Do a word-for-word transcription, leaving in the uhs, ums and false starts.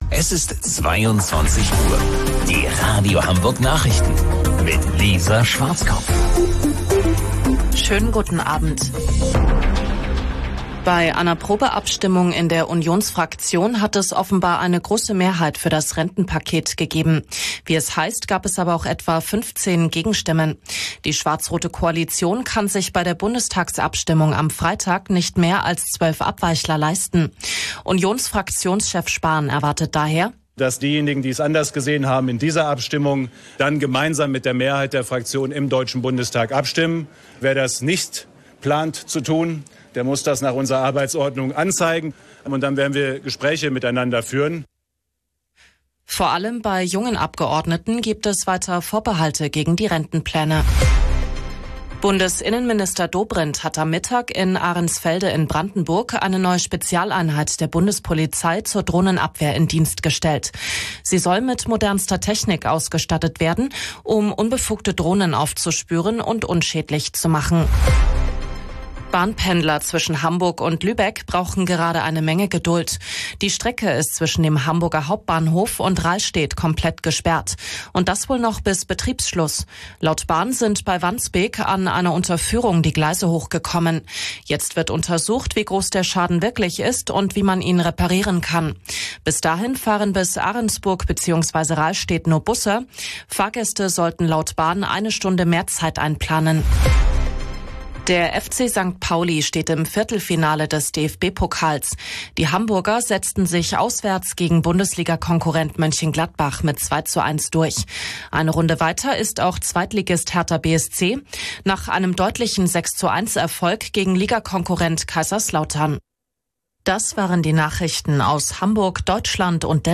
Es ist zweiundzwanzig Uhr. Die Radio Hamburg Nachrichten mit Lisa Schwarzkopf. Schönen guten Abend. Bei einer Probeabstimmung in der Unionsfraktion hat es offenbar eine große Mehrheit für das Rentenpaket gegeben. Wie es heißt, gab es aber auch etwa fünfzehn Gegenstimmen. Die schwarz-rote Koalition kann sich bei der Bundestagsabstimmung am Freitag nicht mehr als zwölf Abweichler leisten. Unionsfraktionschef Spahn erwartet daher, dass diejenigen, die es anders gesehen haben, in dieser Abstimmung dann gemeinsam mit der Mehrheit der Fraktion im Deutschen Bundestag abstimmen. Wer das nicht plant zu tun, der muss das nach unserer Arbeitsordnung anzeigen. Und dann werden wir Gespräche miteinander führen. Vor allem bei jungen Abgeordneten gibt es weiter Vorbehalte gegen die Rentenpläne. Bundesinnenminister Dobrindt hat am Mittag in Ahrensfelde in Brandenburg eine neue Spezialeinheit der Bundespolizei zur Drohnenabwehr in Dienst gestellt. Sie soll mit modernster Technik ausgestattet werden, um unbefugte Drohnen aufzuspüren und unschädlich zu machen. Bahnpendler zwischen Hamburg und Lübeck brauchen gerade eine Menge Geduld. Die Strecke ist zwischen dem Hamburger Hauptbahnhof und Rahlstedt komplett gesperrt. Und das wohl noch bis Betriebsschluss. Laut Bahn sind bei Wandsbek an einer Unterführung die Gleise hochgekommen. Jetzt wird untersucht, wie groß der Schaden wirklich ist und wie man ihn reparieren kann. Bis dahin fahren bis Ahrensburg bzw. Rahlstedt nur Busse. Fahrgäste sollten laut Bahn eine Stunde mehr Zeit einplanen. Der F C Sankt Pauli steht im Viertelfinale des D F B-Pokals. Die Hamburger setzten sich auswärts gegen Bundesliga-Konkurrent Mönchengladbach mit zwei zu eins durch. Eine Runde weiter ist auch Zweitligist Hertha B S C nach einem deutlichen sechs zu eins Erfolg gegen Ligakonkurrent Kaiserslautern. Das waren die Nachrichten aus Hamburg, Deutschland und der